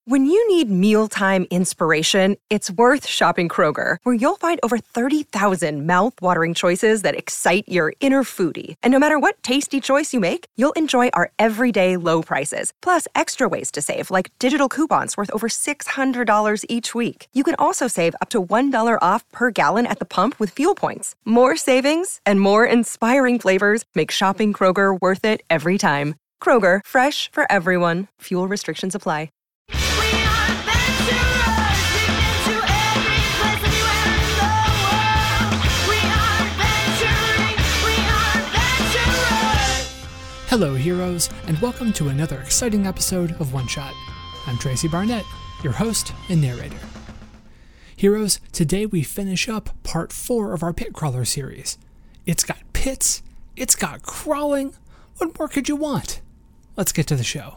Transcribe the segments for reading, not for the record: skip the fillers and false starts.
When you need mealtime inspiration, it's worth shopping Kroger, where you'll find over 30,000 mouth-watering choices that excite your inner foodie. And no matter what tasty choice you make, you'll enjoy our everyday low prices, plus extra ways to save, like digital coupons worth over $600 each week. You can also save up to $1 off per gallon at the pump with fuel points. More savings and more inspiring flavors make shopping Kroger worth it every time. Kroger, fresh for everyone. Fuel restrictions apply. Hello, heroes, and welcome to another exciting episode of One Shot. I'm Tracy Barnett, your host and narrator. Heroes, today we finish up part 4 of our pit crawler series. It's got pits, it's got crawling. What more could you want? Let's get to the show.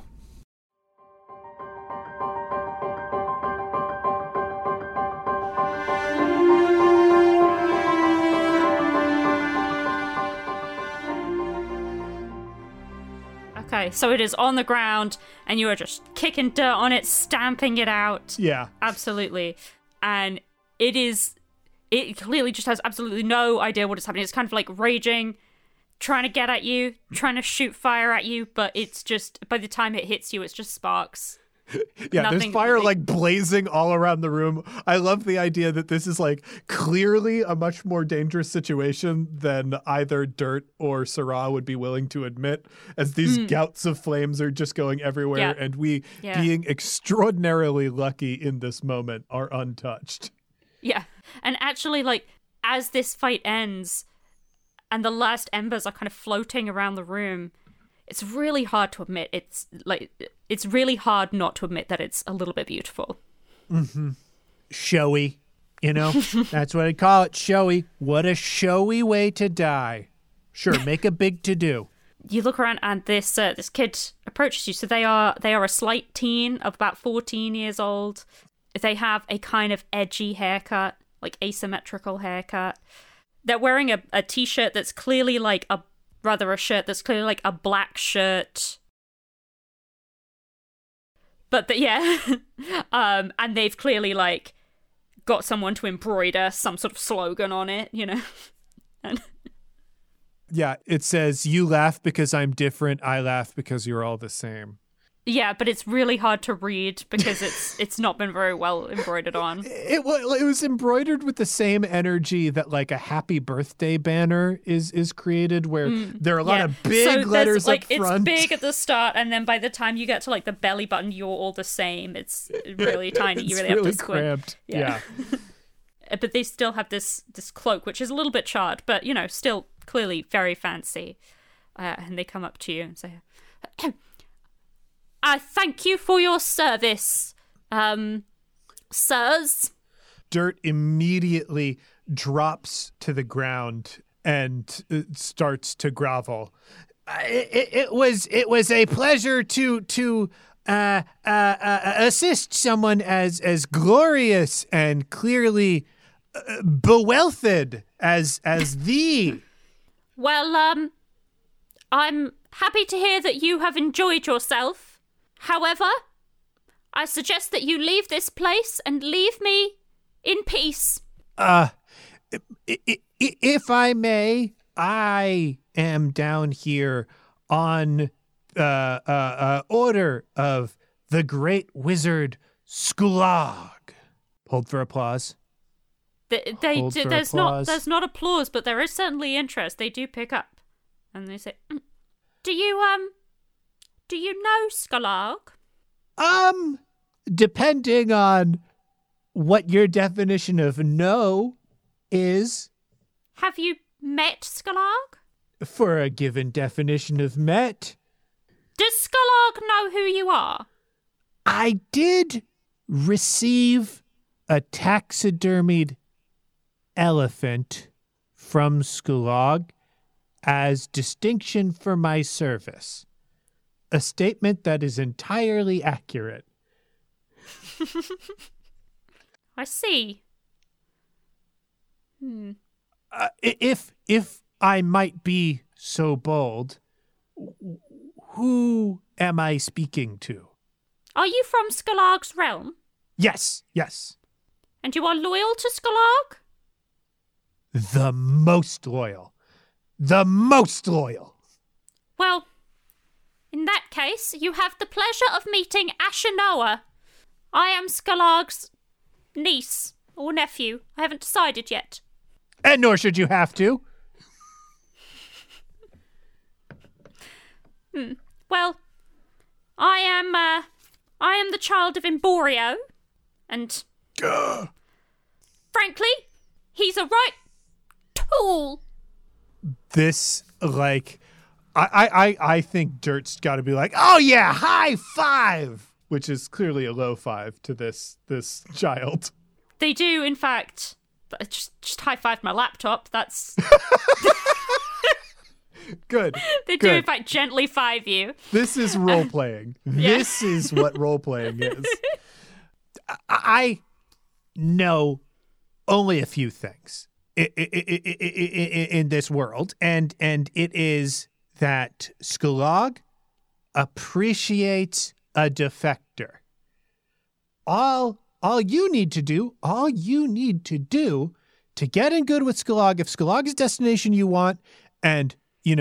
Okay, so it is on the ground, and you are just kicking dirt on it, stamping it out. Yeah. Absolutely. And it clearly just has absolutely no idea what is happening. It's kind of like raging, trying to get at you, trying to shoot fire at you, but it's just, by the time it hits you, it's just sparks. Yeah, there's fire like blazing all around the room. I love the idea that this is like clearly a much more dangerous situation than either Dirt or Sarah would be willing to admit, as these gouts of flames are just going everywhere, and we, being extraordinarily lucky in this moment, are untouched. Yeah, and actually, like, as this fight ends and the last embers are kind of floating around the room, it's really hard to admit. It's really hard not to admit that it's a little bit beautiful. Mm-hmm. Showy, you know? That's what I call it, showy. What a showy way to die. Sure, make a big to-do. You look around and this kid approaches you. So they are a slight teen of about 14 years old. They have a kind of edgy haircut, like asymmetrical haircut. They're wearing a t-shirt that's clearly like a shirt that's clearly like a black shirt. But and they've clearly like got someone to embroider some sort of slogan on it, you know. Yeah, it says, "You laugh because I'm different, I laugh because you're all the same." Yeah, but it's really hard to read because it's not been very well embroidered on. It was embroidered with the same energy that like a happy birthday banner is created, where there are a lot of big letters up front. It's big at the start, and then by the time you get to like the belly button, you're all the same. It's really tiny. You really have to squint. Cramped. Yeah. But they still have this cloak, which is a little bit charred, but you know, still clearly very fancy. And they come up to you and say, "I thank you for your service, sirs." Dirt immediately drops to the ground and starts to grovel. It was a pleasure to assist someone as glorious and clearly bewelthed as thee. Well, I'm happy to hear that you have enjoyed yourself. However, I suggest that you leave this place and leave me in peace. If I may, I am down here on order of the great wizard Skulag. Hold for applause. There's not applause, but there is certainly interest. They do pick up, and they say, "Do you know Skulag?" Depending on what your definition of know is. Have you met Skulag? For a given definition of met. Does Skulag know who you are? I did receive a taxidermied elephant from Skulag as distinction for my service. A statement that is entirely accurate. I see. If I might be so bold, who am I speaking to? Are you from Skalarg's realm? Yes. And you are loyal to Skalarg? The most loyal. The most loyal. Well, in that case, you have the pleasure of meeting Ashinoa. I am Skalarg's niece or nephew. I haven't decided yet. And nor should you have to. Well, I am the child of Emborio, and frankly, he's a right tool. This, like, I think Dirt's got to be like, oh yeah, high five, which is clearly a low five to this child. They do, in fact, just high-five my laptop. That's Good. They do, in fact, gently five you. This is role-playing. This is what role-playing is. I know only a few things in this world, and it is that Skalarg appreciates a defector. All you need to do to get in good with Skalarg, if Skalarg is destination you want, and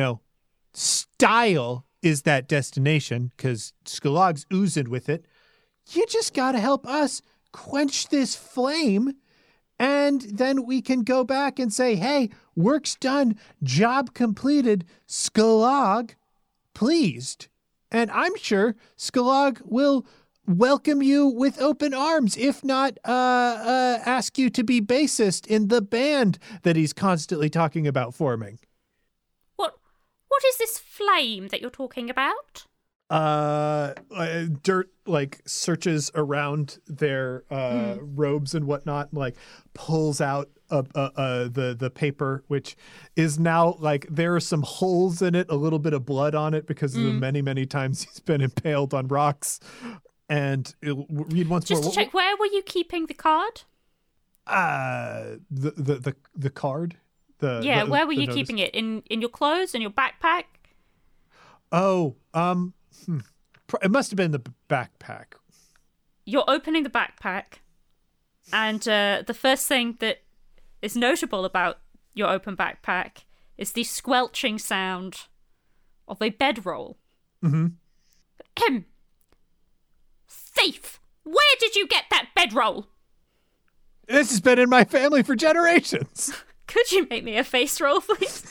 style is that destination, because Skalarg's oozing with it, you just got to help us quench this flame, and then we can go back and say, hey, work's done, job completed, Skalarg pleased. And I'm sure Skalarg will welcome you with open arms, if not ask you to be bassist in the band that he's constantly talking about forming. What is this flame that you're talking about? Dirt searches around their robes and whatnot, and pulls out the paper, which is now there are some holes in it, a little bit of blood on it because of the many times he's been impaled on rocks. And read once more. Just to check, where were you keeping the card? The card. Where were you keeping it? In your clothes? In your backpack? Oh, it must have been the backpack. You're opening the backpack, and the first thing that is notable about your open backpack is the squelching sound of a bedroll. Mm-hmm. Thief! Where did you get that bedroll? This has been in my family for generations. Could you make me a face roll, please?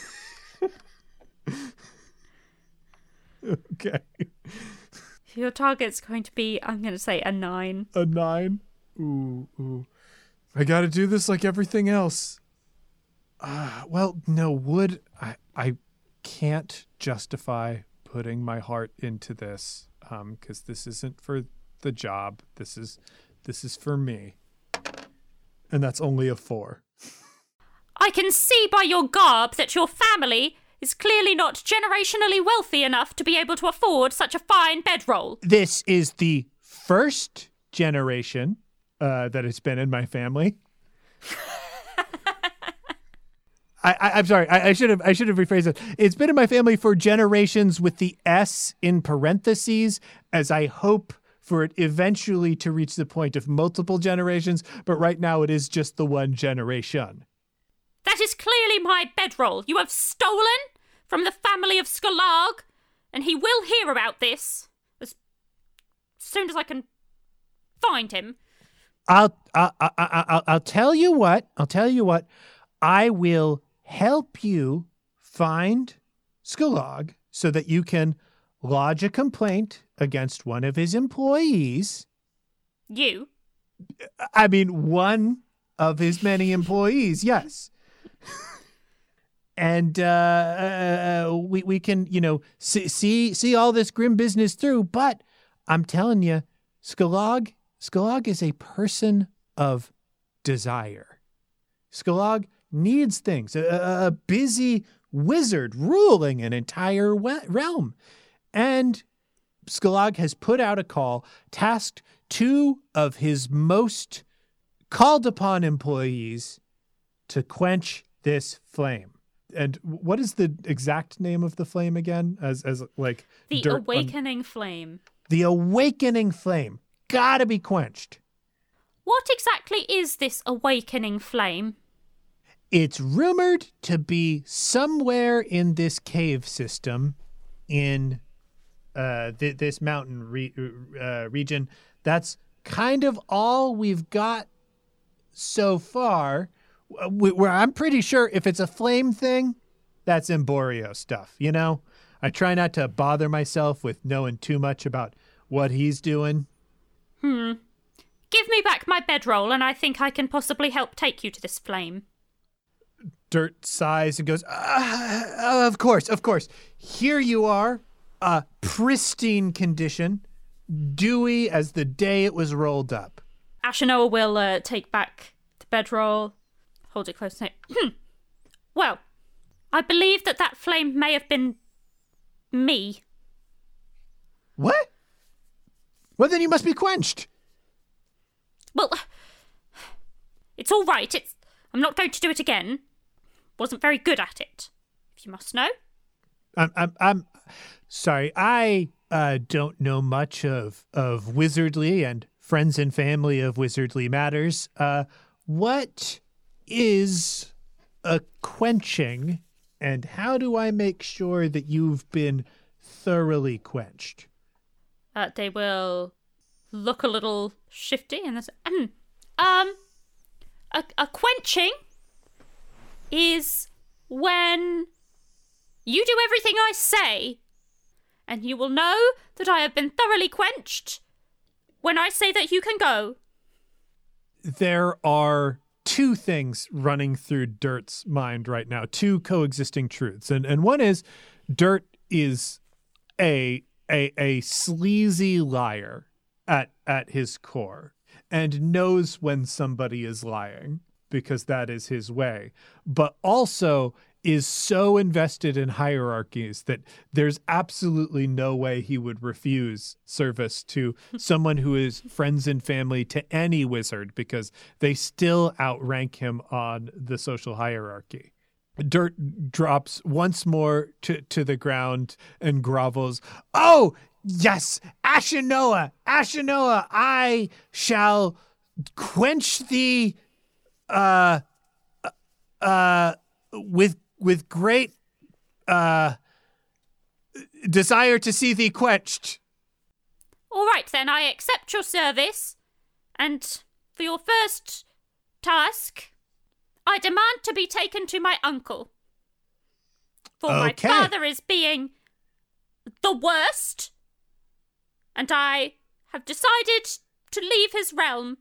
Okay. Your target's going to be, I'm going to say, a 9. A 9? Ooh. I got to do this like everything else. Well, no, I can't justify putting my heart into this, because this isn't for the job. This is for me. And that's only a 4. I can see by your garb that your family is clearly not generationally wealthy enough to be able to afford such a fine bedroll. This is the first generation that it's been in my family. I'm sorry. I should have rephrased it. It's been in my family for generations with the S in parentheses, as I hope for it eventually to reach the point of multiple generations. But right now it is just the one generation. That is clearly my bedroll. You have stolen from the family of Skalarg, and he will hear about this as soon as I can find him. I'll tell you what. I will help you find Skalarg so that you can lodge a complaint against one of his employees. You? I mean, one of his many employees, yes. And we can, see all this grim business through. But I'm telling you, Skalarg is a person of desire. Skalarg needs things. A busy wizard ruling an entire realm. And Skalarg has put out a call, tasked 2 of his most called upon employees to quench this flame. And what is the exact name of the flame again? As the Awakening Flame. The awakening flame. Gotta be quenched. What exactly is this awakening flame? It's rumored to be somewhere in this cave system in this mountain region. That's kind of all we've got so far. Where I'm pretty sure if it's a flame thing, that's Emborio stuff, you know? I try not to bother myself with knowing too much about what he's doing. Give me back my bedroll and I think I can possibly help take you to this flame. Dirt sighs and goes, of course. Here you are, pristine condition, dewy as the day it was rolled up. Ashinoa will take back the bedroll, hold it close to him. Well, I believe that flame may have been me. What? Well, then you must be quenched. Well, it's all right. I'm not going to do it again. Wasn't very good at it, if you must know. I'm sorry. I don't know much of Wizardly and friends and family of Wizardly matters. What is a quenching, and how do I make sure that you've been thoroughly quenched? They will look a little shifty and say, a quenching is when you do everything I say, and you will know that I have been thoroughly quenched when I say that you can go. There are two things running through Dirt's mind right now, two coexisting truths. And one is Dirt is a sleazy liar at his core and knows when somebody is lying because that is his way, but also is so invested in hierarchies that there's absolutely no way he would refuse service to someone who is friends and family to any wizard because they still outrank him on the social hierarchy. Dirt drops once more to the ground and grovels. Oh, yes, Ashinoa, I shall quench thee with great desire to see thee quenched. All right, then, I accept your service, and for your first task, I demand to be taken to my uncle. For my father is being the worst, and I have decided to leave his realm.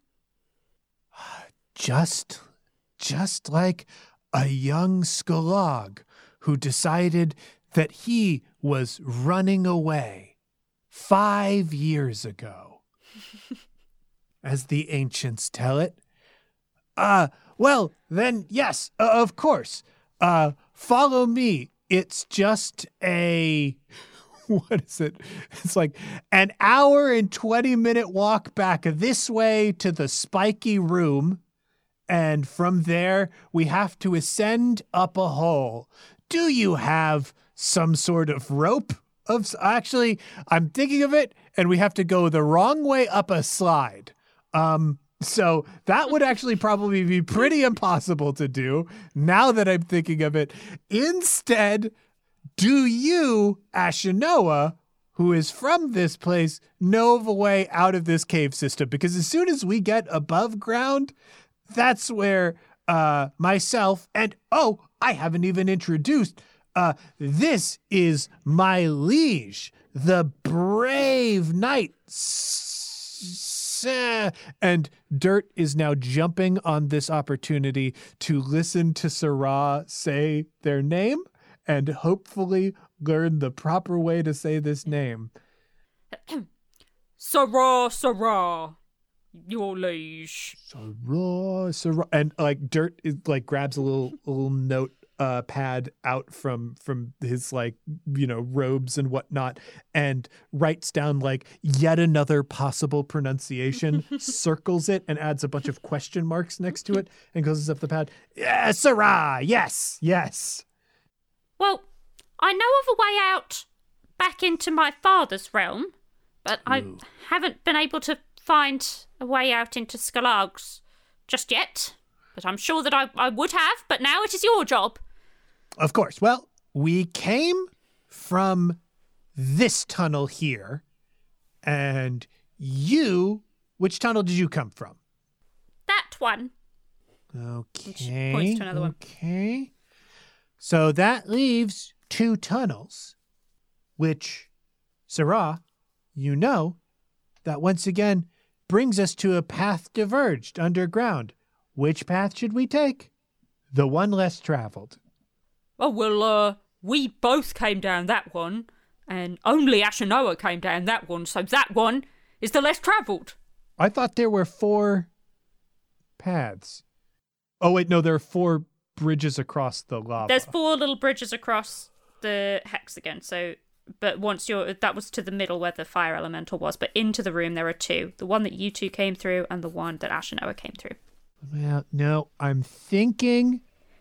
Just like a young Skolog who decided that he was running away 5 years ago. As the ancients tell it. Well, then, yes, of course. Follow me. It's just what is it? It's like an hour and 20-minute walk back this way to the spiky room. And from there, we have to ascend up a hole. Do you have some sort of rope? Actually, I'm thinking of it, and we have to go the wrong way up a slide. So that would actually probably be pretty impossible to do now that I'm thinking of it. Instead, do you, Ashinoa, who is from this place, know of a way out of this cave system? Because as soon as we get above ground, that's where myself and, I haven't even introduced, this is my liege, the brave knight. And Dirt is now jumping on this opportunity to listen to Sarah say their name and hopefully learn the proper way to say this name. Sarah, your liege. Sarah. And like Dirt is like grabs a little note pad out from his robes and whatnot and writes down like yet another possible pronunciation, circles it and adds a bunch of question marks next to it and goes up the pad. Yeah, Sarah, yes. Well, I know of a way out back into my father's realm, But I haven't been able to find a way out into Skelargs just yet. But I'm sure that I would have, but now it is your job. Of course. Well, we came from this tunnel here, and which tunnel did you come from? That one. Okay. She points to another one. Okay. So that leaves 2 tunnels, which, Sarah, you know, that once again brings us to a path diverged underground. Which path should we take? The one less traveled. Oh, well, we both came down that one, and only Ashinoa came down that one, so that one is the less travelled. I thought there were 4 paths. Oh, wait, no, there are 4 bridges across the lava. There's 4 little bridges across the hexagon, so... But once that was to the middle where the fire elemental was, but into the room there are 2. The one that you 2 came through and the one that Ashinoa came through. Well, no, I'm thinking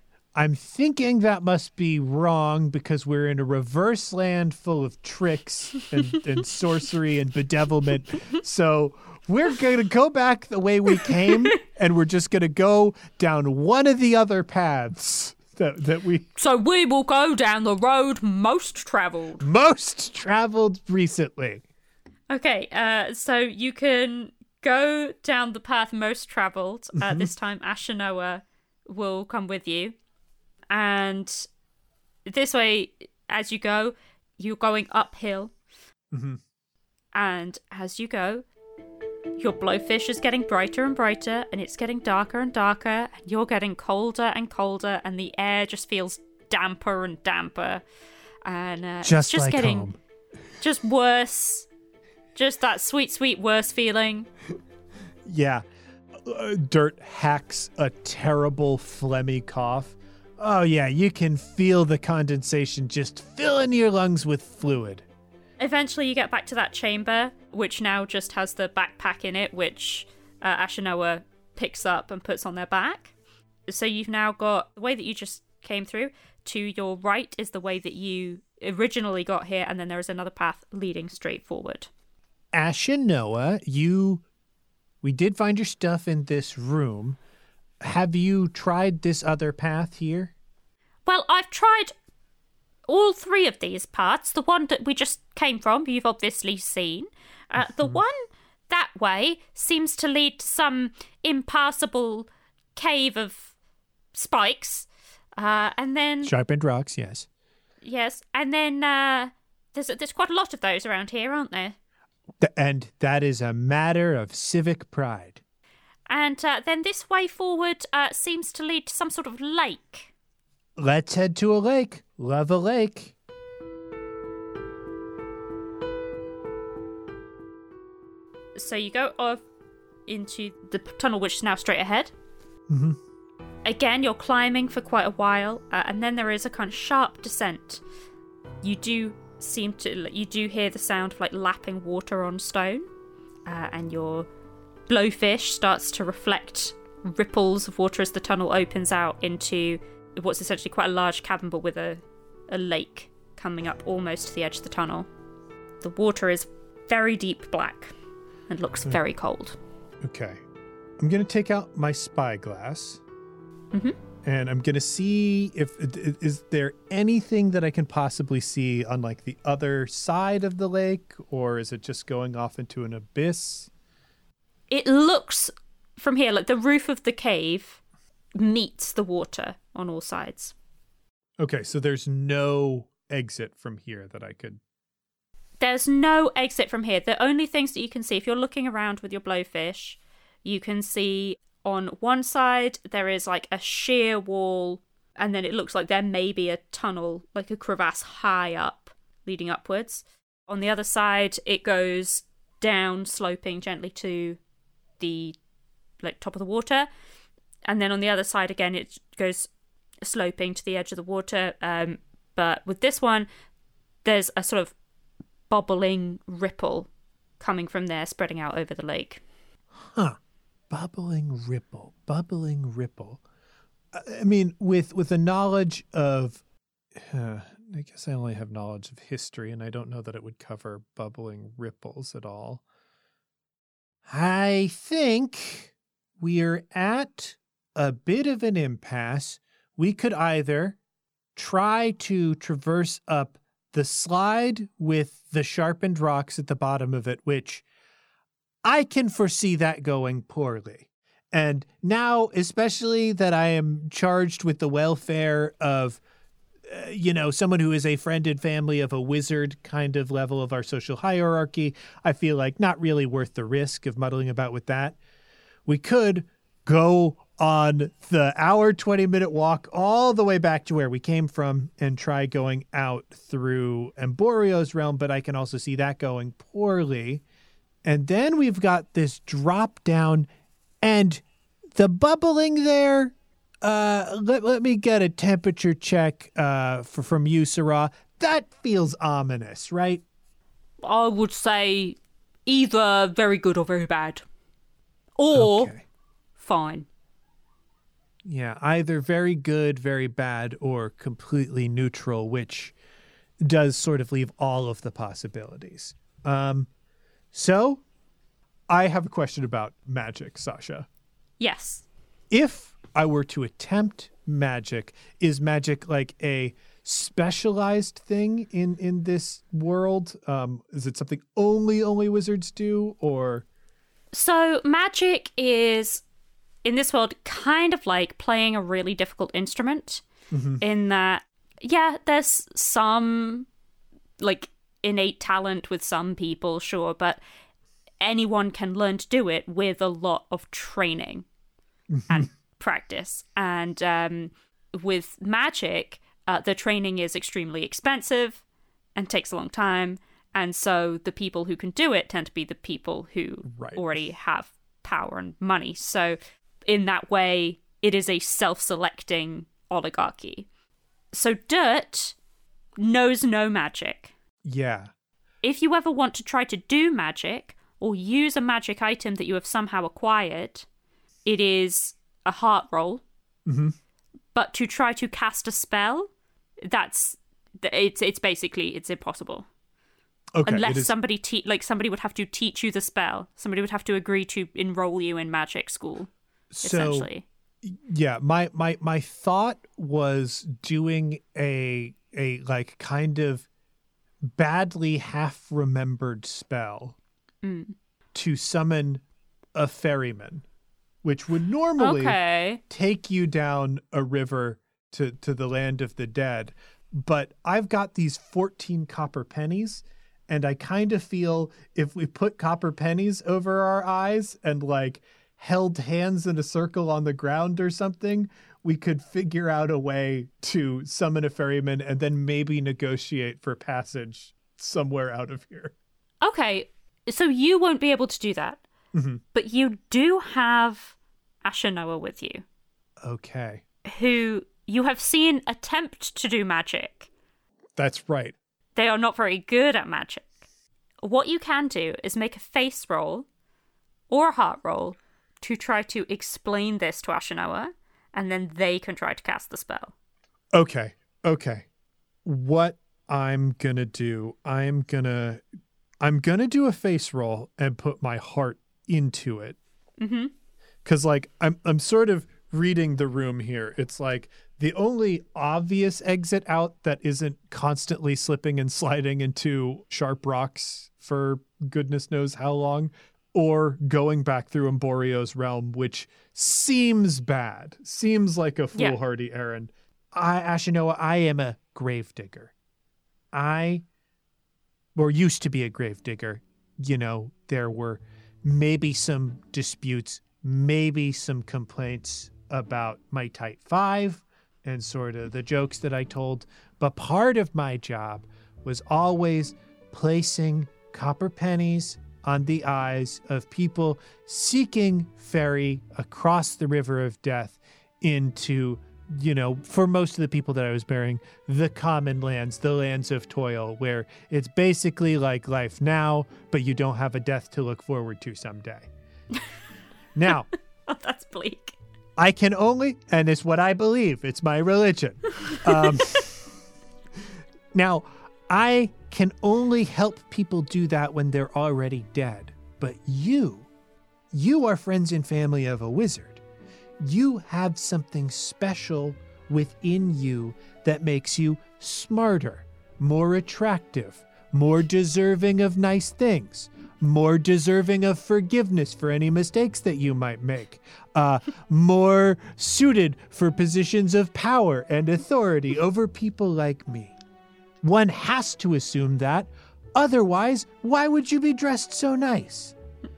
that must be wrong because we're in a reverse land full of tricks and sorcery and bedevilment. So we're going to go back the way we came, and we're just going to go down one of the other paths that we... So we will go down the road most travelled. Most travelled recently. Okay, so you can go down the path most travelled. This time Ashinoa will come with you. And this way, as you go, you're going uphill. Mm-hmm. And as you go, your blowfish is getting brighter and brighter, and it's getting darker and darker, and you're getting colder and colder, and the air just feels damper and damper. And just it's just like getting home. Just worse. Just that sweet, sweet worse feeling. Yeah. Dirt hacks a terrible phlegmy cough. Oh, yeah, you can feel the condensation just filling your lungs with fluid. Eventually you get back to that chamber, which now just has the backpack in it, which Ashinoa picks up and puts on their back. So you've now got the way that you just came through. To your right is the way that you originally got here, and then there is another path leading straight forward. Ashinoa, we did find your stuff in this room. Have you tried this other path here? Well, I've tried all 3 of these paths. The one that we just came from, you've obviously seen. The one that way seems to lead to some impassable cave of spikes. And then... Sharpened rocks, yes. Yes, and then there's quite a lot of those around here, aren't there? And that is a matter of civic pride. And then this way forward seems to lead to some sort of lake. Let's head to a lake. Love a lake. So you go off into the tunnel, which is now straight ahead. Mm-hmm. Again, you're climbing for quite a while, and then there is a kind of sharp descent. You do hear the sound of like lapping water on stone, and your blowfish starts to reflect ripples of water as the tunnel opens out into what's essentially quite a large cavern, but with a lake coming up almost to the edge of the tunnel. The water is very deep black and looks very cold. Okay. I'm going to take out my spyglass. Mm-hmm. And I'm going to see is there anything that I can possibly see on like the other side of the lake, or is it just going off into an abyss? It looks from here like the roof of the cave meets the water on all sides. Okay, so there's no exit from here that I could... There's no exit from here. The only things that you can see, if you're looking around with your blowfish, you can see on one side there is like a sheer wall, and then it looks like there may be a tunnel, like a crevasse high up, leading upwards. On the other side, it goes down, sloping gently to the like top of the water. And then on the other side again, it goes sloping to the edge of the water. But with this one, there's a sort of bubbling ripple coming from there, spreading out over the lake. Huh. Bubbling ripple. I mean, with the knowledge of I guess I only have knowledge of history, and I don't know that it would cover bubbling ripples at all. I think we're at a bit of an impasse. We could either try to traverse up the slide with the sharpened rocks at the bottom of it, which I can foresee that going poorly. And now, especially that I am charged with the welfare of, someone who is a friend and family of a wizard kind of level of our social hierarchy, I feel like not really worth the risk of muddling about with that. We could go on the hour, 20-minute walk all the way back to where we came from and try going out through Emborio's realm, but I can also see that going poorly. And then we've got this drop down, and the bubbling there, let me get a temperature check from you, Sarah. That feels ominous, right? I would say either very good or very bad. Or Okay. Fine. Yeah, either very good, very bad, or completely neutral, which does sort of leave all of the possibilities. So I have a question about magic, Sasha. Yes. If I were to attempt magic, is magic like a specialized thing in this world? Is it something only wizards do, or? So magic is, in this world, kind of like playing a really difficult instrument, in that, yeah, there's some like innate talent with some people, sure, but anyone can learn to do it with a lot of training and practice. And with magic, the training is extremely expensive and takes a long time. And so the people who can do it tend to be the people who already have power and money. So in that way, it is a self-selecting oligarchy. So Dirt knows no magic. Yeah. If you ever want to try to do magic or use a magic item that you have somehow acquired, it is a heart roll. Mm-hmm. But to try to cast a spell, it's basically impossible. Okay. Unless somebody would have to teach you the spell. Somebody would have to agree to enroll you in magic school. Essentially. Yeah, my thought was doing a like kind of badly half remembered spell to summon a ferryman, which would normally take you down a river to the land of the dead. But I've got these 14 copper pennies, and I kind of feel if we put copper pennies over our eyes and like held hands in a circle on the ground or something, we could figure out a way to summon a ferryman and then maybe negotiate for passage somewhere out of here. Okay, so you won't be able to do that. Mm-hmm. But you do have Ashinoa with you. Okay. Who you have seen attempt to do magic. That's right. They are not very good at magic. What you can do is make a face roll or a heart roll to try to explain this to Ashinoa, and then they can try to cast the spell. Okay. What I'm gonna do, I'm gonna do a face roll and put my heart into it. Mm-hmm. 'Cause like I'm sort of reading the room here. It's like the only obvious exit out that isn't constantly slipping and sliding into sharp rocks for goodness knows how long, or going back through Emborio's realm, which seems bad. Seems like a foolhardy errand. Ashinoa, I am a gravedigger. Used to be a gravedigger. You know, there were maybe some disputes, maybe some complaints about my Type 5 and sort of the jokes that I told. But part of my job was always placing copper pennies on the eyes of people seeking ferry across the river of death into, you know, for most of the people that I was burying, the common lands, the lands of toil, where it's basically like life now, but you don't have a death to look forward to someday. Now, Oh, that's bleak. I can only, and it's what I believe, it's my religion. Now, I can only help people do that when they're already dead. But you are friends and family of a wizard. You have something special within you that makes you smarter, more attractive, more deserving of nice things, more deserving of forgiveness for any mistakes that you might make, more suited for positions of power and authority over people like me. One has to assume that. Otherwise, why would you be dressed so nice?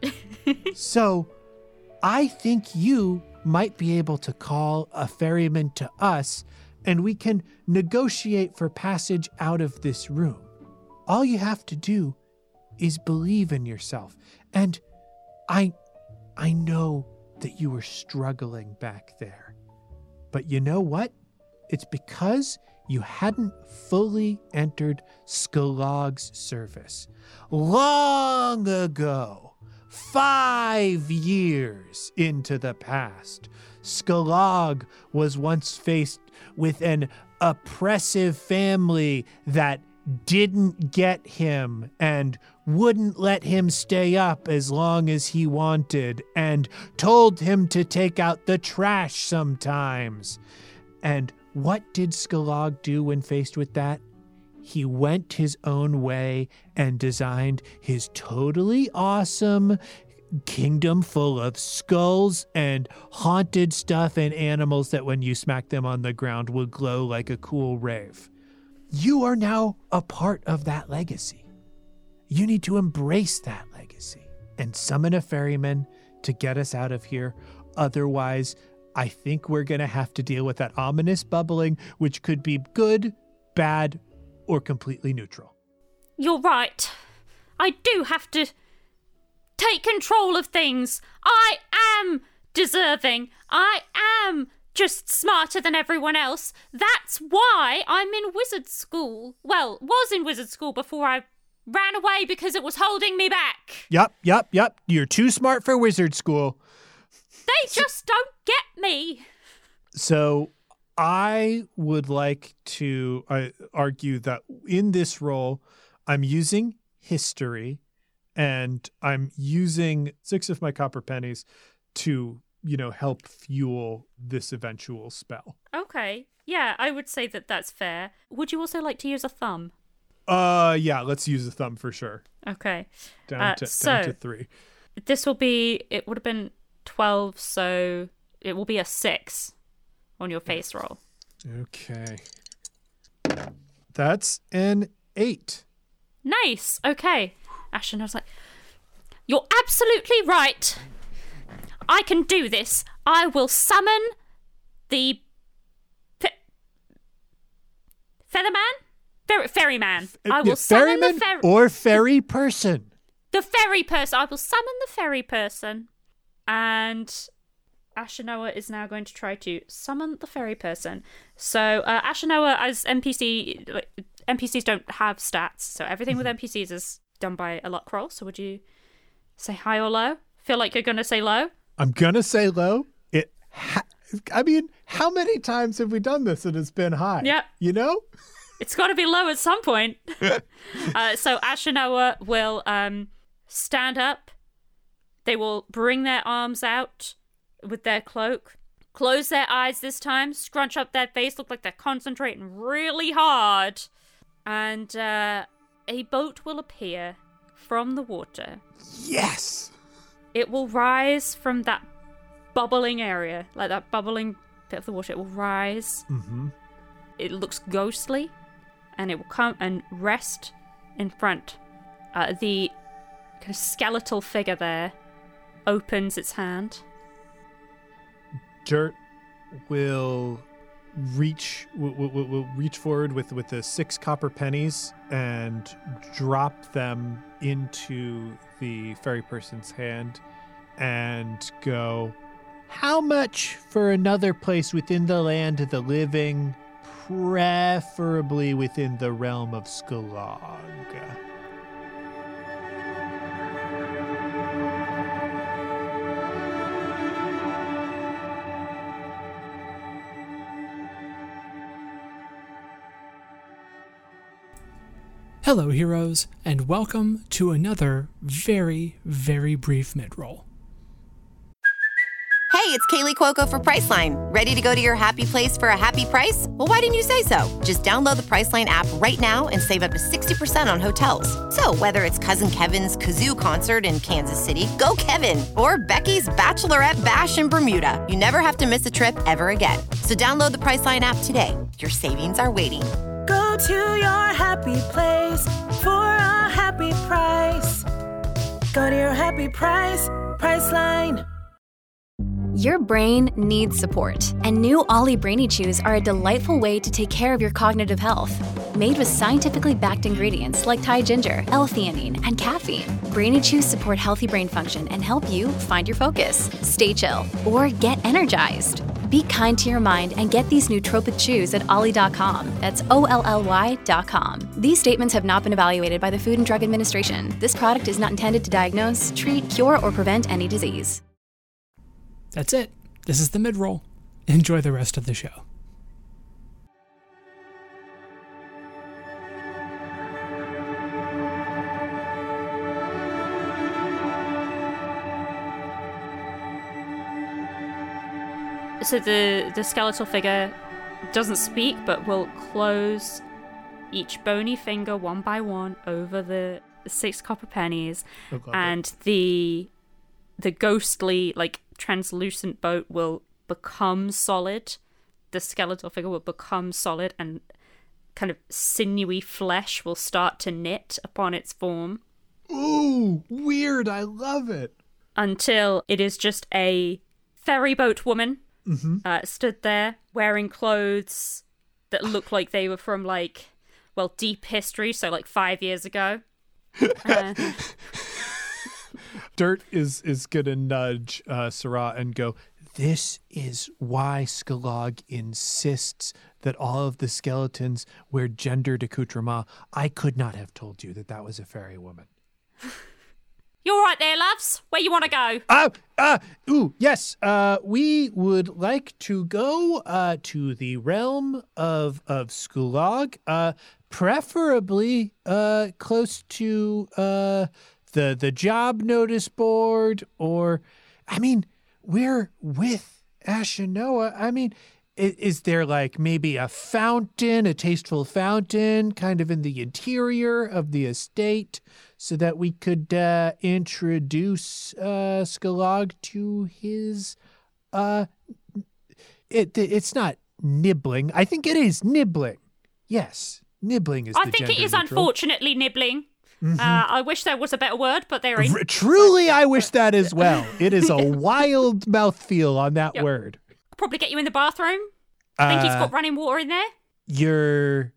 So, I think you might be able to call a ferryman to us, and we can negotiate for passage out of this room. All you have to do is believe in yourself. And I know that you were struggling back there. But you know what? It's because you hadn't fully entered Skalog's service. Long ago, 5 years into the past, Skalog was once faced with an oppressive family that didn't get him and wouldn't let him stay up as long as he wanted and told him to take out the trash sometimes. And what did Skalog do when faced with that? He went his own way and designed his totally awesome kingdom full of skulls and haunted stuff and animals that when you smack them on the ground will glow like a cool rave. You are now a part of that legacy. You need to embrace that legacy and summon a ferryman to get us out of here. Otherwise, I think we're going to have to deal with that ominous bubbling, which could be good, bad, or completely neutral. You're right. I do have to take control of things. I am deserving. I am just smarter than everyone else. That's why I'm in wizard school. Well, was in wizard school before I ran away because it was holding me back. Yep. You're too smart for wizard school. They just don't get me. So I would like to argue that in this role, I'm using history and I'm using 6 of my copper pennies to, help fuel this eventual spell. Okay. Yeah, I would say that that's fair. Would you also like to use a thumb? Yeah, let's use a thumb for sure. Okay. Down to 3. It would have been 12, so it will be a 6 on your face roll. Okay. That's an 8. Nice. Okay. Ashen was like, you're absolutely right. I can do this. I will summon the Featherman? Ferryman. I will summon the ferry... or ferry person. The ferry person. I will summon the ferry person. And Ashinoa is now going to try to summon the ferry person. So Ashinoa, as NPCs don't have stats, so everything with NPCs is done by a luck roll. So would you say high or low? Feel like you're going to say low? I'm going to say low. How many times have we done this and it's been high? Yeah. It's got to be low at some point. So Ashinoa will stand up. They will bring their arms out with their cloak, close their eyes this time, scrunch up their face, look like they're concentrating really hard. And a boat will appear from the water. Yes! It will rise from that bubbling area, like that bubbling bit of the water. It will rise. Mm-hmm. It looks ghostly, and it will come and rest in front. The kind of skeletal figure there opens its hand. Dirt will reach forward with the 6 copper pennies and drop them into the ferry person's hand and go, how much for another place within the land of the living, preferably within the realm of Skalog? Hello, heroes, and welcome to another very, very brief mid-roll. Hey, it's Kaylee Cuoco for Priceline. Ready to go to your happy place for a happy price? Well, why didn't you say so? Just download the Priceline app right now and save up to 60% on hotels. So whether it's Cousin Kevin's Kazoo Concert in Kansas City, go Kevin, or Becky's Bachelorette Bash in Bermuda, you never have to miss a trip ever again. So download the Priceline app today. Your savings are waiting. Go to your happy place for a happy price. Go to your happy price, Priceline. Your brain needs support, and new Ollie Brainy Chews are a delightful way to take care of your cognitive health. Made with scientifically backed ingredients like Thai ginger, L-theanine, and caffeine, Brainy Chews support healthy brain function and help you find your focus, stay chill, or get energized. Be kind to your mind and get these nootropic chews at ollie.com. That's OLLY.com. These statements have not been evaluated by the Food and Drug Administration. This product is not intended to diagnose, treat, cure, or prevent any disease. That's it. This is the mid-roll. Enjoy the rest of the show. So the skeletal figure doesn't speak, but will close each bony finger one by one over the 6 copper pennies, and the ghostly, like, translucent boat will become solid. The skeletal figure will become solid, and kind of sinewy flesh will start to knit upon its form. Ooh, weird. I love it. Until it is just a ferry boat woman stood there wearing clothes that look like they were from, like, well, deep history, so like 5 years ago. Dirt is gonna nudge Sarah and go, This is why Skelag insists that all of the skeletons wear gendered accoutrement. I could not have told you that that was a fairy woman. You all right there, loves? Where you want to go? Yes. We would like to go to the realm of Skelag, preferably close to the job notice board, or, I mean, we're with Ashinoa. I mean, is there like maybe a fountain, a tasteful fountain kind of in the interior of the estate so that we could introduce Skelag to his, it's not nibbling. I think it is nibbling. Yes, nibbling is the gender I think it is neutral. Unfortunately nibbling. I wish there was a better word, but there ain't. Truly, I wish that as well. It is a wild mouthfeel on that word. I'll probably get you in the bathroom. I think he's got running water in there. Your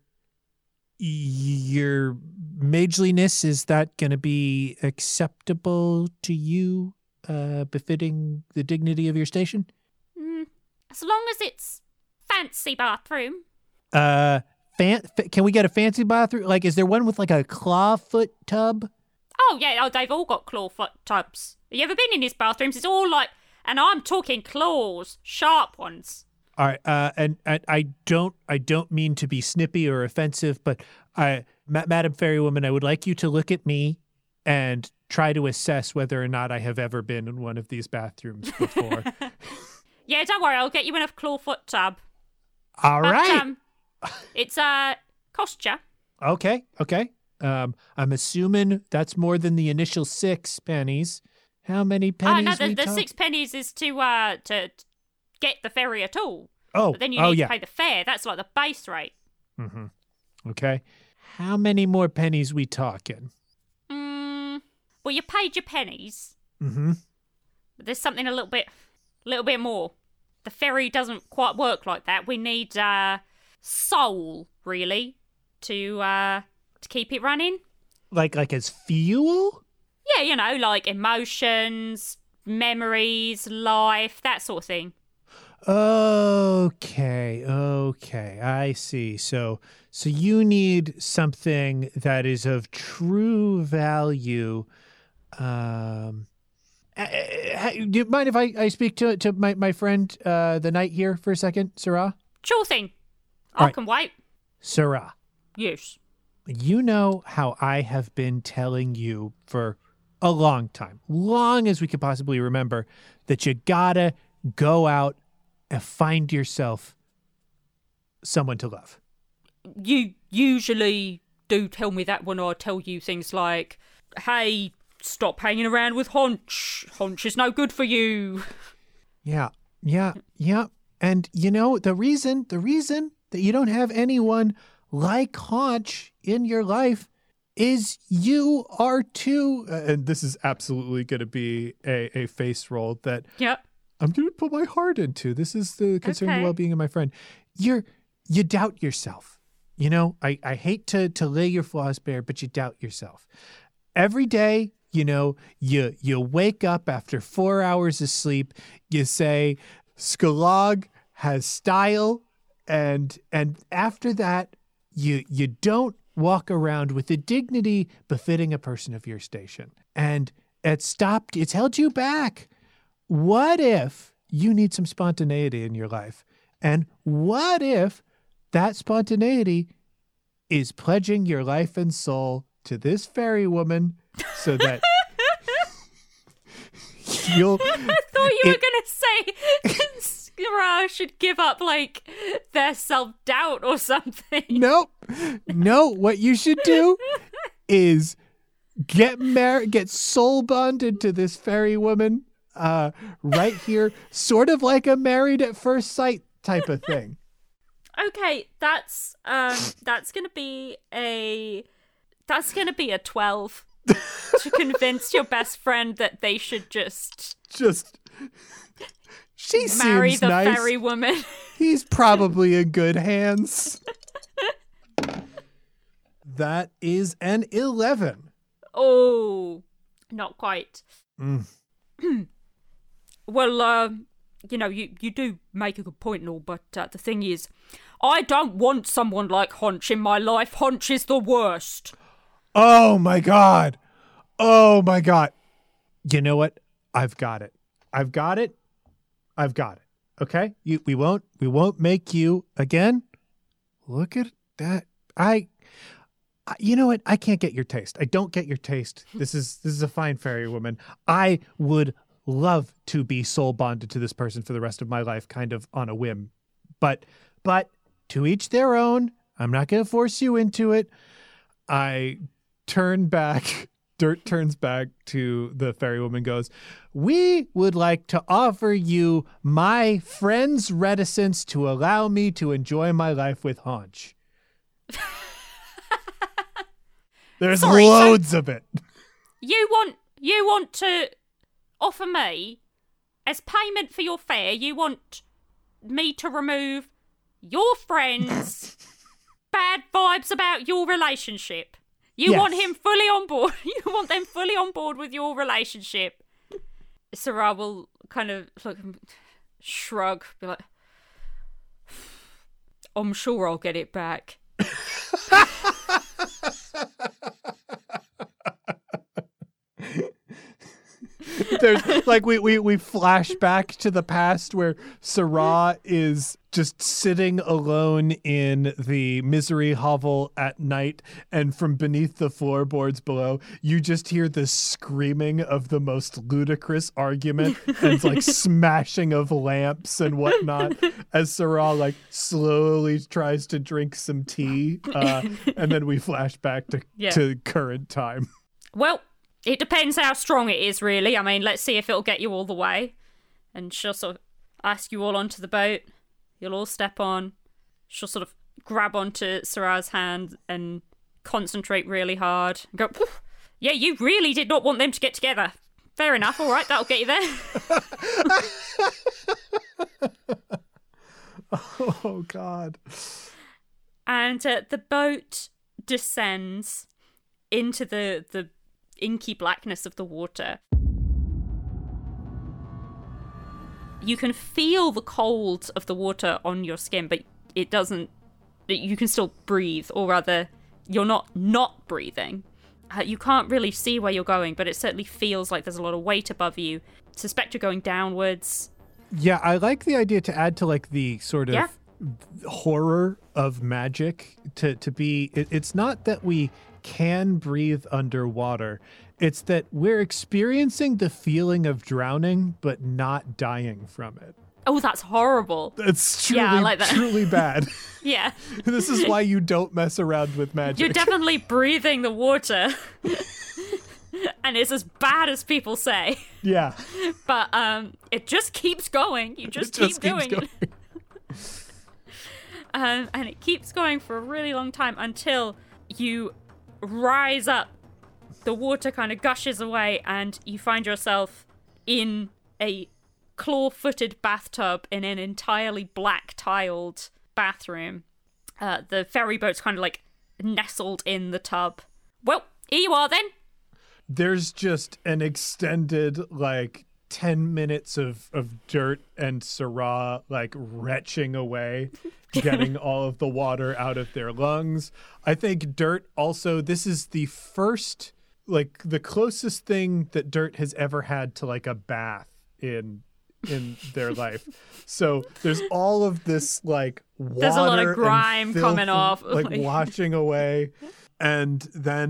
mageliness, is that going to be acceptable to you, befitting the dignity of your station? As long as it's fancy bathroom. Can we get a fancy bathroom? Like, is there one with like a clawfoot tub? Oh, yeah, they've all got clawfoot tubs. Have you ever been in his bathrooms? It's all like, and I'm talking claws, sharp ones. All right, and I don't mean to be snippy or offensive, but Madam Fairywoman, I would like you to look at me and try to assess whether or not I have ever been in one of these bathrooms before. Yeah, don't worry, I'll get you in a clawfoot tub. All right. It's cost ya. Okay. I'm assuming that's more than the initial 6 pennies. How many pennies? No, the 6 pennies is to get the ferry at all. Oh, but then you need to pay the fare. That's like the base rate. Mm-hmm. Okay. How many more pennies we talking? Well, you paid your pennies. Mm-hmm. But there's something a little bit more. The ferry doesn't quite work like that. We need soul, really, to keep it running. Like as fuel? Yeah, you know, like emotions, memories, life, that sort of thing. Okay, I see. So you need something that is of true value. Do you mind if I speak to my friend, the knight here for a second, Sarah? Sure thing. All I can wait. Sarah. Yes. you know how I have been telling you for a long time, long as we could possibly remember, that you gotta go out and find yourself someone to love. You usually do tell me that when I tell you things like, hey, stop hanging around with Honch. Honch is no good for you. Yeah. And you know, the reason that you don't have anyone like Honch in your life is you are too, and this is absolutely going to be a face roll that Yep. I'm going to put my heart into. This is the concern the well-being of my friend. You doubt yourself. You know, I hate to lay your flaws bare, but you doubt yourself. Every day, you know, you wake up after 4 hours of sleep, you say, Skalog has style, and after that, you don't walk around with the dignity befitting a person of your station. And it's held you back. What if you need some spontaneity in your life? And what if that spontaneity is pledging your life and soul to this fairy woman so that you'll... I thought you were going to say Skirra should give up, like, their self-doubt or something. Nope. No, what you should do is get married, get soul bonded to this fairy woman right here, sort of like a Married at First Sight type of thing. Okay, that's gonna be a 12 to convince your best friend that they should just she marry seems the nice. fairy woman. He's probably in good hands. That is an 11. Oh, not quite. Well, you know, you do make a good point and all, but the thing is, I don't want someone like Honch in my life. Honch is the worst. Oh my God. You know what? I've got it. Okay? We won't make you again. Look at that. You know what? I can't get your taste. I don't get your taste. This is a fine fairy woman. I would love to be soul bonded to this person for the rest of my life, kind of on a whim. But to each their own. I'm not going to force you into it. I turn back. Dirt turns back to the fairy woman, goes, we would like to offer you my friend's reticence to allow me to enjoy my life with Honch. There's loads of it. You want to offer me, as payment for your fare, you want me to remove your friend's bad vibes about your relationship. You want him fully on board. You want them fully on board with your relationship. Sarah will kind of shrug, be like, I'm sure I'll get it back. There's like we flash back to the past where Sarah is just sitting alone in the misery hovel at night, and from beneath the floorboards below, you just hear the screaming of the most ludicrous argument and like smashing of lamps and whatnot as Sarah like slowly tries to drink some tea, and then we flash back to current time. Well, it depends how strong it is, really. I mean, let's see if it'll get you all the way. And she'll sort of ask you all onto the boat. You'll all step on. She'll sort of grab onto Sarah's hand and concentrate really hard. And go, yeah, you really did not want them to get together. Fair enough. All right, that'll get you there. Oh, God. And the boat descends into the inky blackness of the water. You can feel the cold of the water on your skin, but it doesn't. You can still breathe, or rather, you're not breathing. You can't really see where you're going, but it certainly feels like there's a lot of weight above you. Suspect you're going downwards. Yeah, I like the idea to add to like the sort of horror of magic to be. It's not that we can breathe underwater. It's that we're experiencing the feeling of drowning, but not dying from it. Oh, that's horrible. It's truly, I like that. truly bad. Yeah. This is why you don't mess around with magic. You're definitely breathing the water. And it's as bad as people say. Yeah. But it just keeps going. You just keep doing it. And it keeps going for a really long time until you rise up. The water kind of gushes away and you find yourself in a claw-footed bathtub in an entirely black-tiled bathroom. The ferry boat's kind of like nestled in the tub. Well, here you are then. There's just an extended 10 minutes of Dirt and Sarah retching away, getting all of the water out of their lungs. I think Dirt also, this is the first, the closest thing that Dirt has ever had to a bath in their life. So there's all of this water. There's a lot of grime filth, coming off. Washing away. And then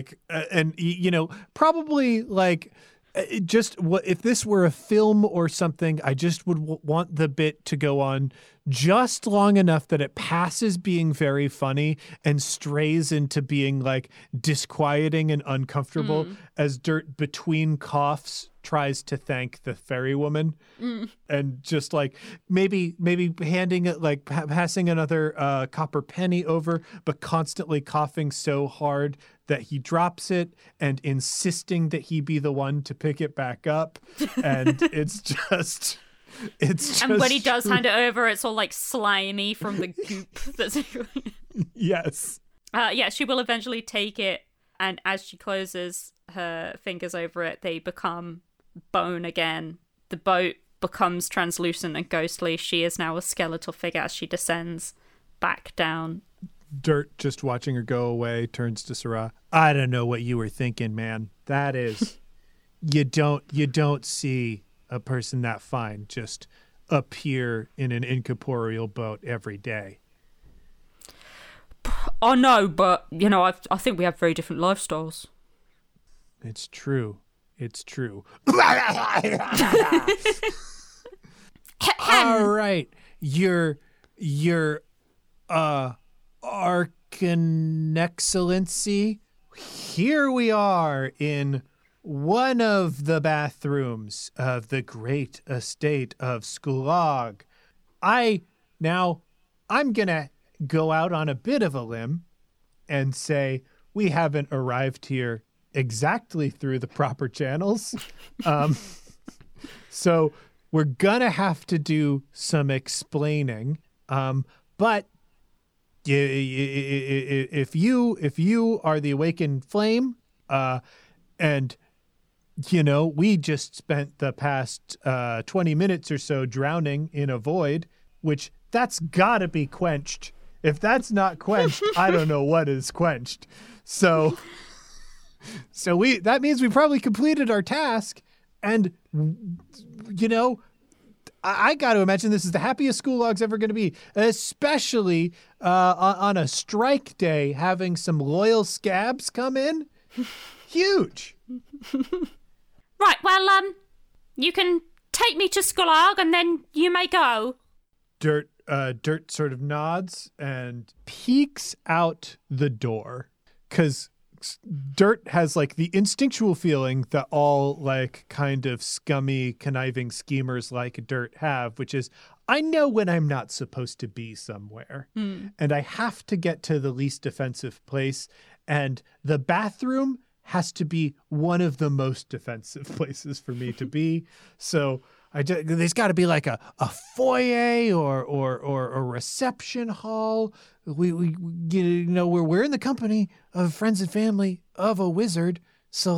probably just what if this were a film or something, I just would want the bit to go on just long enough that it passes being very funny and strays into being disquieting and uncomfortable as Dirt between coughs tries to thank the ferry woman and just maybe handing it passing another copper penny over, but constantly coughing so hard that he drops it and insisting that he be the one to pick it back up. And it's just and when he does hand it over, it's all slimy from the goop that's yes. She will eventually take it, and as she closes her fingers over it, they become bone again. The boat becomes translucent and ghostly. She is now a skeletal figure as she descends back down. Dirt, just watching her go away, turns to Sarah. I don't know what you were thinking, man. That is, you don't see a person that fine just appear in an incorporeal boat every day. I know, but I think we have very different lifestyles. It's true. It's true. All right. Your Arcan Excellency, here we are in one of the bathrooms of the great estate of Skulag. I'm gonna go out on a bit of a limb and say we haven't arrived here exactly through the proper channels. So we're gonna have to do some explaining. But if you are the awakened flame, and we just spent the past 20 minutes or so drowning in a void, which that's gotta be quenched. If that's not quenched, I don't know what is quenched. So that means we probably completed our task, and I got to imagine this is the happiest Skulag's ever going to be, especially on a strike day, having some loyal scabs come in. Huge. Right, well, you can take me to Skulag and then you may go. Dirt sort of nods and peeks out the door, because Dirt has the instinctual feeling that all kind of scummy, conniving schemers like Dirt have, which is, I know when I'm not supposed to be somewhere, and I have to get to the least defensive place, and the bathroom has to be one of the most defensive places for me to be. So there's got to be a foyer or a reception hall. We're in the company of friends and family of a wizard. So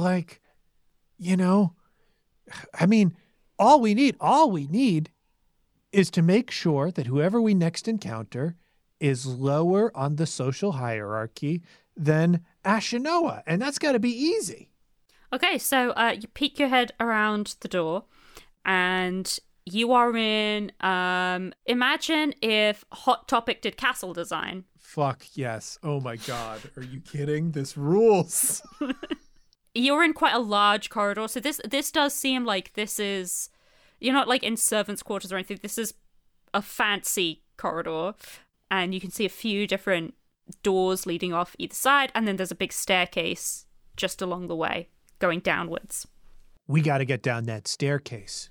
all we need is to make sure that whoever we next encounter is lower on the social hierarchy than Ashinoa. And that's got to be easy. Okay, so you peek your head around the door, and You are in, imagine if Hot Topic did castle design. Fuck yes. Oh my god. Are you kidding? This rules. You're in quite a large corridor, so this does seem like this is... You're not like in servants' quarters or anything. This is a fancy corridor, and you can see a few different doors leading off either side, and then there's a big staircase just along the way, going downwards. We got to get down that staircase.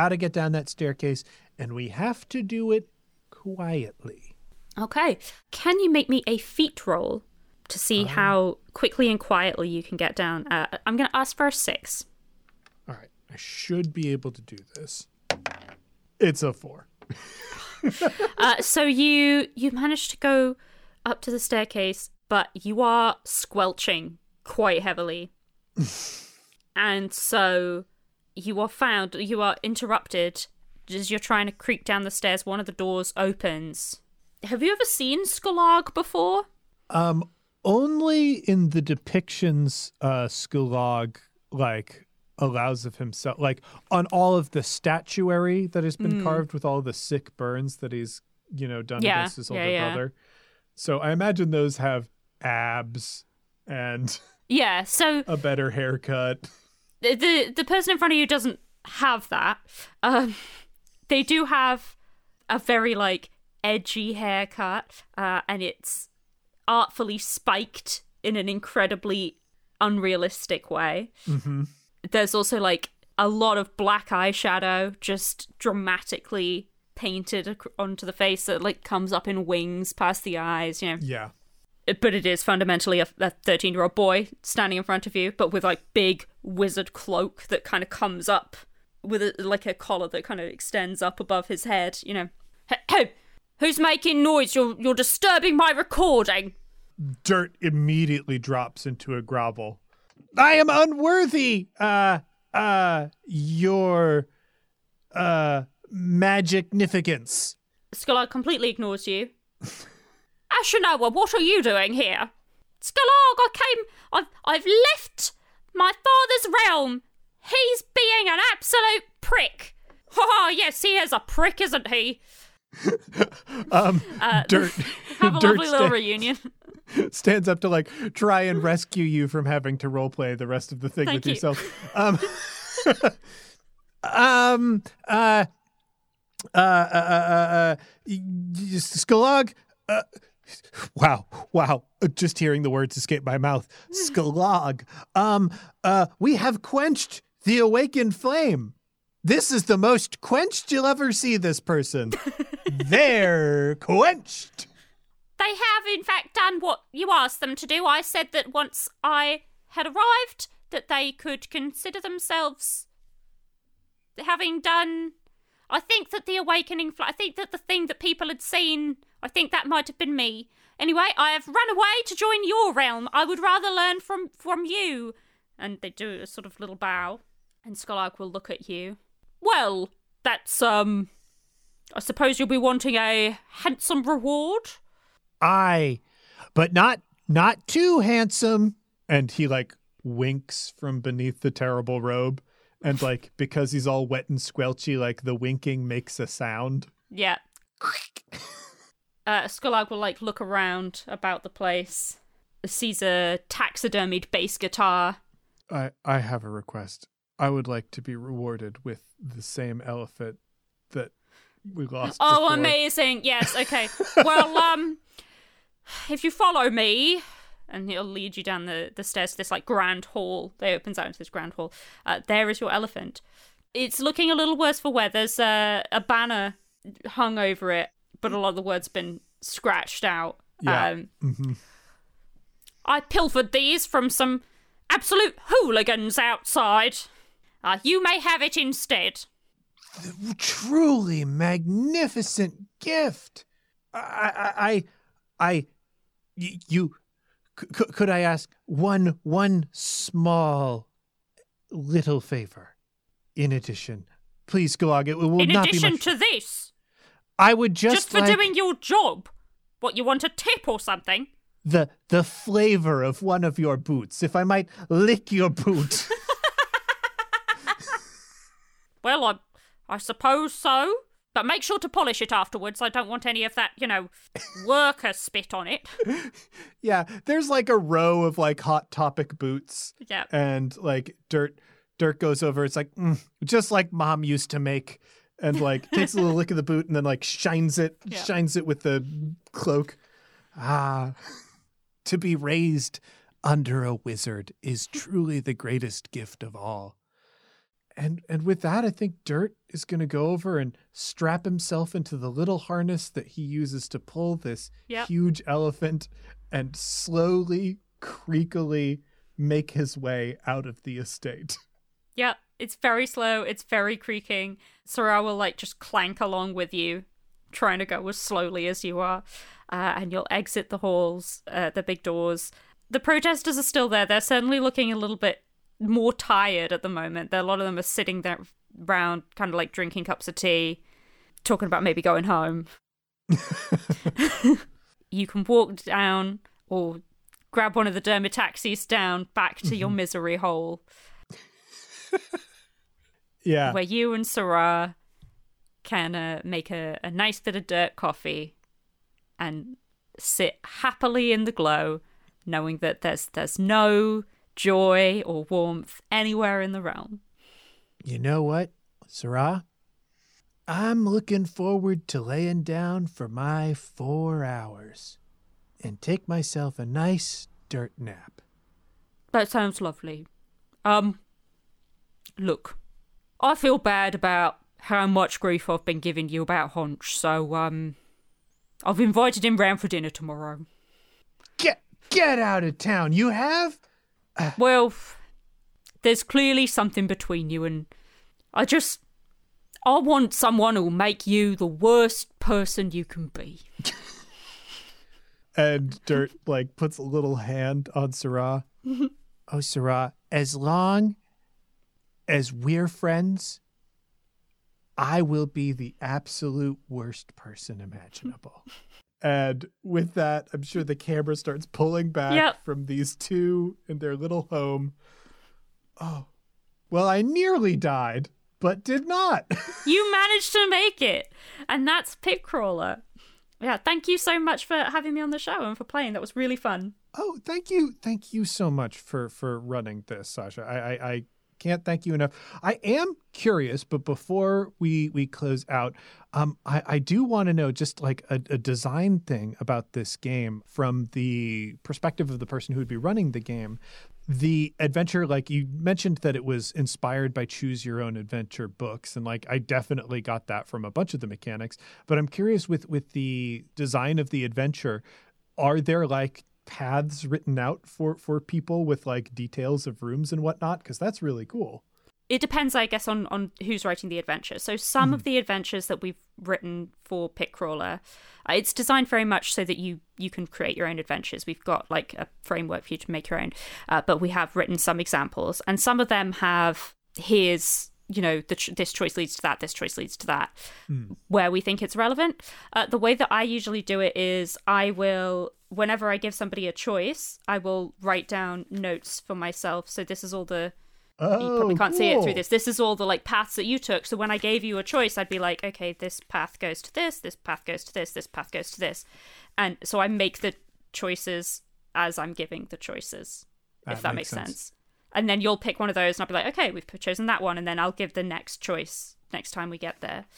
And we have to do it quietly. Okay. Can you make me a feat roll to see how quickly and quietly you can get down? I'm going to ask for a 6. All right. I should be able to do this. It's a 4. So you managed to go up to the staircase, but you are squelching quite heavily. And so you are interrupted as you're trying to creep down the stairs. One of the doors opens. Have you ever seen Skullag before? Only in the depictions Skullag, allows of himself, on all of the statuary that has been carved with all the sick burns that he's, done against his older brother. So I imagine those have abs and so a better haircut. The person in front of you doesn't have that. They do have a very edgy haircut, and it's artfully spiked in an incredibly unrealistic way. Mm-hmm. There's also a lot of black eyeshadow just dramatically painted onto the face that comes up in wings past the eyes, Yeah. But it is fundamentally a 13-year-old boy standing in front of you, but with big wizard cloak that kind of comes up with a collar that kind of extends up above his head. Hey, who's making noise? You're disturbing my recording. Dirt immediately drops into a grovel. I am unworthy. Your magnificence. Skullag completely ignores you. Ashinoa, what are you doing here? Skullag, I've left my father's realm. He's being an absolute prick. Oh, yes, he is a prick, isn't he? Dirt. Have a lovely little reunion. Stands up to try and rescue you from having to roleplay the rest of the thing with yourself. Skullag. Wow. Just hearing the words escape my mouth. Skullag. We have quenched the awakened flame. This is the most quenched you'll ever see this person. They're quenched. They have, in fact, done what you asked them to do. I said that once I had arrived, that they could consider themselves having done... I think that the awakening... I think that the thing that people had seen... I think that might have been me. Anyway, I have run away to join your realm. I would rather learn from you. And they do a sort of little bow. And Skullag will look at you. Well, that's, I suppose you'll be wanting a handsome reward? Aye, but not too handsome. And he winks from beneath the terrible robe. And because he's all wet and squelchy, the winking makes a sound. Yeah. Skullag will look around about the place. Sees a taxidermied bass guitar. I have a request. I would like to be rewarded with the same elephant that we lost before. Amazing. Yes, okay. Well, if you follow me, and he'll lead you down the stairs to this grand hall. They opens out into this grand hall. There is your elephant. It's looking a little worse for wear. There's a banner hung over it, but a lot of the words been scratched out. Yeah. I pilfered these from some absolute hooligans outside. You may have it instead. Truly magnificent gift. Could I ask one small little favor? In addition, please, Skullag, it will not be much. In addition to this? I would just for doing your job. What, you want a tip or something? The flavor of one of your boots, if I might lick your boot. Well, I suppose so. But make sure to polish it afterwards. I don't want any of that, worker spit on it. Yeah, there's like a row of like Hot Topic boots. Yeah. And like Dirt goes over. It's like, just like Mom used to make. And like takes a little lick of the boot and then like shines it with the cloak. Ah, to be raised under a wizard is truly the greatest gift of all. And with that, I think Dirt is going to go over and strap himself into the little harness that he uses to pull this huge elephant and slowly, creakily make his way out of the estate. Yeah, it's very slow. It's very creaking. Syrah will like just clank along with you, trying to go as slowly as you are. And you'll exit the halls, the big doors. The protesters are still there. They're certainly looking a little bit more tired at the moment. A lot of them are sitting there around, kind of like drinking cups of tea, talking about maybe going home. You can walk down or grab one of the Dermot taxis down back to your misery hole. Yeah. Where you and Syrah can make a nice bit of dirt coffee and sit happily in the glow, knowing that there's no joy or warmth anywhere in the realm. You know what, Syrah? I'm looking forward to laying down for my 4 hours and take myself a nice dirt nap. That sounds lovely. Look, I feel bad about how much grief I've been giving you about Honch, so, I've invited him round for dinner tomorrow. Get out of town, you have? Well, there's clearly something between you, and I want someone who'll make you the worst person you can be. And Dirt, like, puts a little hand on Syrah. Oh, Syrah, as long as we're friends, I will be the absolute worst person imaginable. And with that, I'm sure the camera starts pulling back from these two in their little home. Oh, well, I nearly died, but did not. You managed to make it. And that's Pitcrawler. Yeah, thank you so much for having me on the show and for playing. That was really fun. Oh, thank you. Thank you so much for running this, Sasha. I can't thank you enough. I am curious, but before we close out, I do want to know just like a design thing about this game from the perspective of the person who would be running the game. The adventure, like you mentioned that it was inspired by Choose Your Own Adventure books. And like, I definitely got that from a bunch of the mechanics, but I'm curious with the design of the adventure, are there like paths written out for people with like details of rooms and whatnot? Because that's really cool. It depends, I guess, on who's writing the adventure. So some of the adventures that we've written for Pitcrawler, it's designed very much so that you can create your own adventures. We've got like a framework for you to make your own, but we have written some examples, and some of them have here's this choice leads to that, this choice leads to that, where we think it's relevant. The way that I usually do it is I will, whenever I give somebody a choice, I will write down notes for myself. So this is all the, you probably can't see it through this. This is all the like paths that you took. So when I gave you a choice, I'd be like, okay, this path goes to this path goes to this path goes to this. And so I make the choices as I'm giving the choices, if that makes sense. And then you'll pick one of those and I'll be like, okay, we've chosen that one. And then I'll give the next choice next time we get there.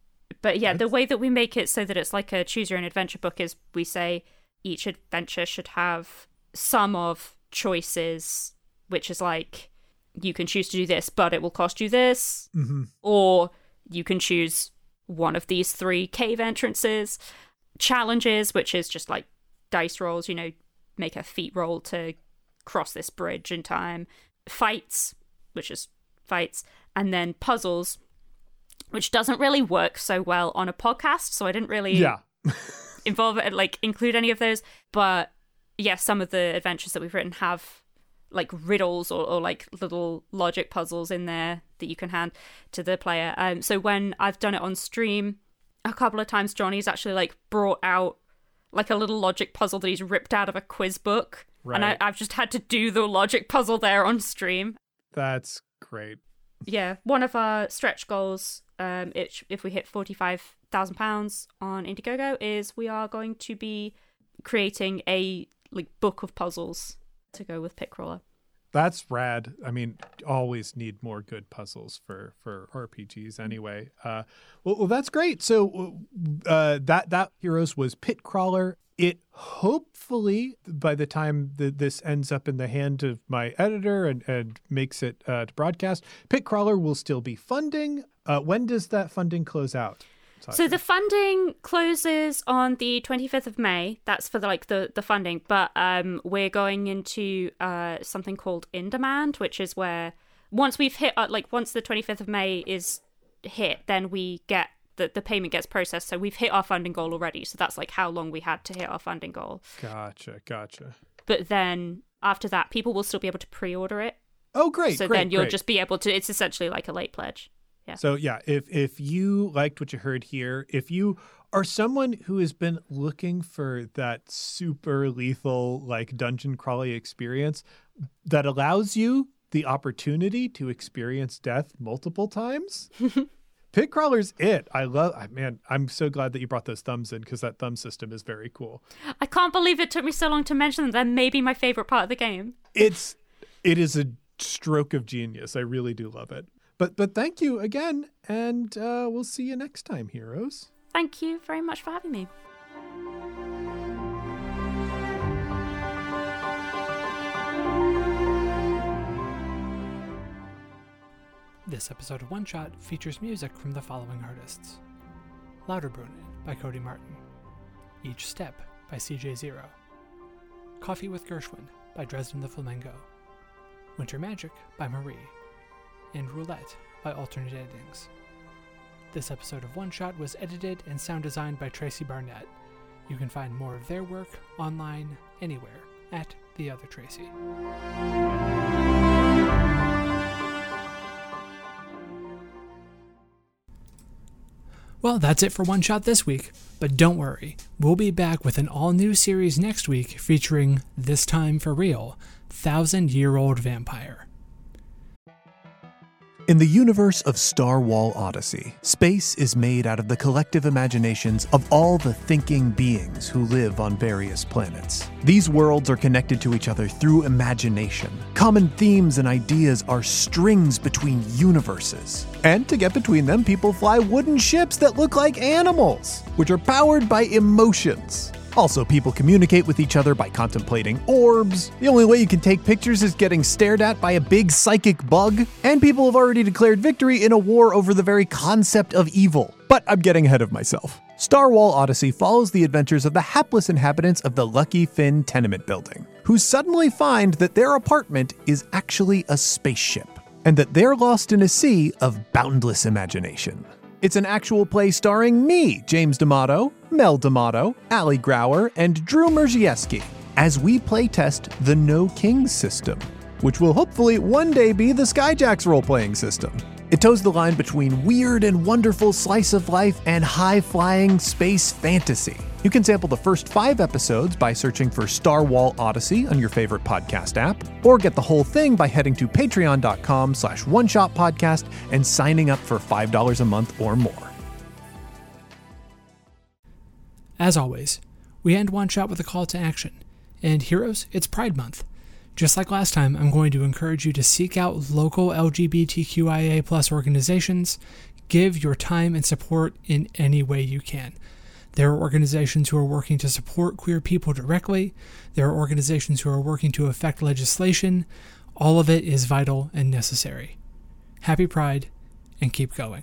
But yeah, the way that we make it so that it's like a choose your own adventure book is we say each adventure should have some of choices, which is like, you can choose to do this, but it will cost you this. Mm-hmm. Or you can choose one of these 3 cave entrances. Challenges, which is just like dice rolls, make a feat roll to cross this bridge in time. Fights, which is fights. And then puzzles, which doesn't really work so well on a podcast, so I didn't really involve it, like include any of those. But yeah, some of the adventures that we've written have like riddles or like little logic puzzles in there that you can hand to the player. So when I've done it on stream a couple of times, Johnny's actually like brought out like a little logic puzzle that he's ripped out of a quiz book. Right. And I've just had to do the logic puzzle there on stream. That's great. Yeah, one of our stretch goals, if we hit £45,000 on Indiegogo, is we are going to be creating a book of puzzles to go with Pitcrawler. That's rad. I mean, always need more good puzzles for RPGs anyway. Well, that's great. So that Heroes was Pitcrawler. It hopefully, by the time this ends up in the hand of my editor and makes it to broadcast, Pitcrawler will still be funding. When does that funding close out? So the funding closes on the 25th of May. That's for the funding. But we're going into something called In Demand, which is where once we've hit, once the 25th of May is hit, then we get the payment gets processed. So we've hit our funding goal already. So that's how long we had to hit our funding goal. Gotcha. But then after that, people will still be able to pre-order it. Oh, great. So then you'll just be able to, it's essentially like a late pledge. Yeah. So yeah, if you liked what you heard here, if you are someone who has been looking for that super lethal dungeon crawly experience that allows you the opportunity to experience death multiple times, Pitcrawler's it. I'm so glad that you brought those thumbs in because that thumb system is very cool. I can't believe it took me so long to mention them. That may be my favorite part of the game. It is a stroke of genius. I really do love it. But thank you again, and we'll see you next time, heroes. Thank you very much for having me. This episode of One Shot features music from the following artists: Lauterbrunnen by Cody Martin, Each Step by CJ Zero, Coffee with Gershwin by Dresden the Flamingo, Winter Magic by Marie, and Roulette by Alternate Endings. This episode of One Shot was edited and sound designed by Tracy Barnett. You can find more of their work online anywhere at The Other Tracy. Well, that's it for One Shot this week, but don't worry, we'll be back with an all-new series next week featuring, this time for real, 1,000-Year-Old Vampire. In the universe of Star Wars Odyssey, space is made out of the collective imaginations of all the thinking beings who live on various planets. These worlds are connected to each other through imagination. Common themes and ideas are strings between universes. And to get between them, people fly wooden ships that look like animals, which are powered by emotions. Also, people communicate with each other by contemplating orbs. The only way you can take pictures is getting stared at by a big psychic bug. And people have already declared victory in a war over the very concept of evil. But I'm getting ahead of myself. Star Wars Odyssey follows the adventures of the hapless inhabitants of the Lucky Finn tenement building, who suddenly find that their apartment is actually a spaceship, and that they're lost in a sea of boundless imagination. It's an actual play starring me, James D'Amato, Mel D'Amato, Ali Grauer, and Drew Merzieski, as we playtest the No Kings system, which will hopefully one day be the Skyjacks role-playing system. It toes the line between weird and wonderful slice of life and high-flying space fantasy. You can sample the first 5 episodes by searching for Star Wars Odyssey on your favorite podcast app, or get the whole thing by heading to patreon.com/oneshotpodcast and signing up for $5 a month or more. As always, we end One Shot with a call to action. And heroes, it's Pride Month. Just like last time, I'm going to encourage you to seek out local LGBTQIA+ organizations. Give your time and support in any way you can. There are organizations who are working to support queer people directly. There are organizations who are working to affect legislation. All of it is vital and necessary. Happy Pride, and keep going.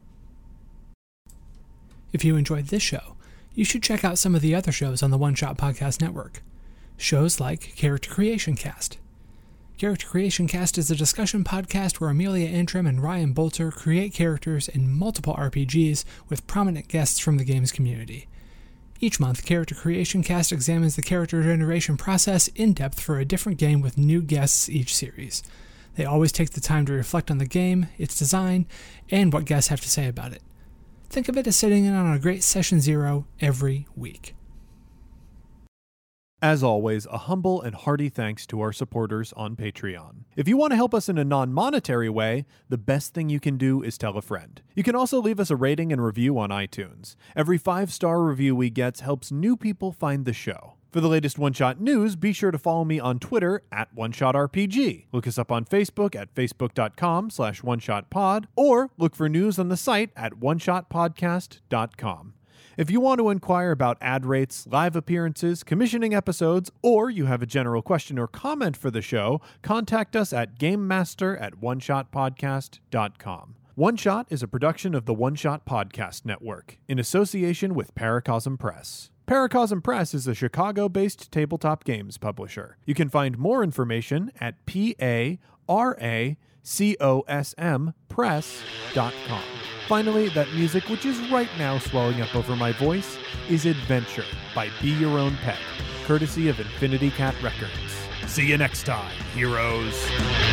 If you enjoyed this show, you should check out some of the other shows on the One Shot Podcast Network. Shows like Character Creation Cast. Character Creation Cast is a discussion podcast where Amelia Antrim and Ryan Bolter create characters in multiple RPGs with prominent guests from the games community. Each month, Character Creation Cast examines the character generation process in depth for a different game with new guests each series. They always take the time to reflect on the game, its design, and what guests have to say about it. Think of it as sitting in on a great Session Zero every week. As always, a humble and hearty thanks to our supporters on Patreon. If you want to help us in a non-monetary way, the best thing you can do is tell a friend. You can also leave us a rating and review on iTunes. Every 5-star review we get helps new people find the show. For the latest One Shot news, be sure to follow me on Twitter at OneShotRPG. Look us up on Facebook at facebook.com/OneShotPod, or look for news on the site at OneShotPodcast.com. If you want to inquire about ad rates, live appearances, commissioning episodes, or you have a general question or comment for the show, contact us at GameMaster@OneShotPodcast.com. One Shot is a production of the One Shot Podcast Network, in association with Paracosm Press. Paracosm Press is a Chicago-based tabletop games publisher. You can find more information at PARACOSMpress.com. Finally, that music, which is right now swelling up over my voice, is Adventure by Be Your Own Pet, courtesy of Infinity Cat Records. See you next time, heroes.